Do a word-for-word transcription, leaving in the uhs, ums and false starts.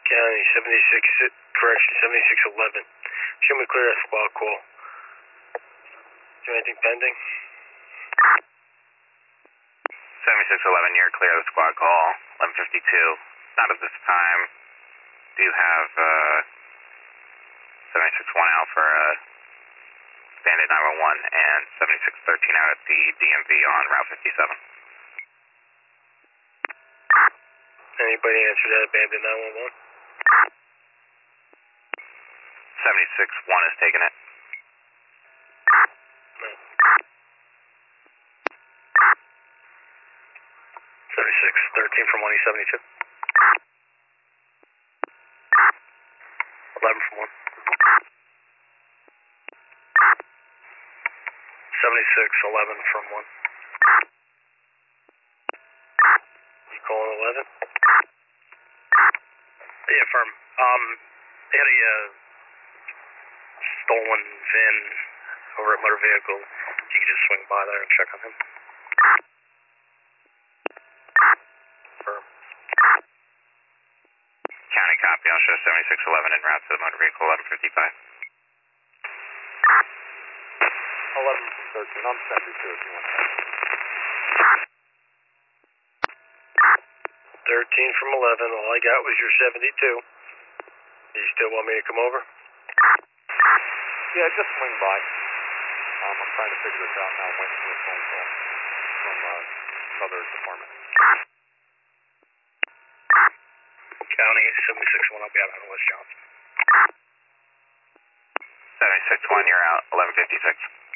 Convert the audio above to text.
County, seventy-six, correction, seventy-six eleven. Show me clear that squad call. Is there anything pending? seventy-six eleven, you're clear of the squad call. eleven fifty-two. Not at this time. Do you have uh, seventy-six one out for uh, Bandit nine one one and seventy-six thirteen out at the D M V on Route fifty-seven. Anybody answer that, Bandit nine one one? seventy-six one is taking it. No. seventy-six thirteen from one E seventy-two. eleven from one. seventy-six eleven from one. You calling eleven? Yeah, firm. Um, they had a uh, stolen V I N over at motor vehicle. You could just swing by there and check on him. Firm. County copy, I'll show seventy-six eleven en route to the motor vehicle eleven fifty-five. eleven from thirteen, I'm seventy-two if you want that. thirteen from eleven, all I got was your seventy-two. Do you still want me to come over? Yeah, just swing by. Um, I'm trying to figure this out now. I'm waiting for a phone call from uh, another department. County, seventy-six one, I'll be out on West Johnson. seventy-six one, you're out, eleven fifty-six.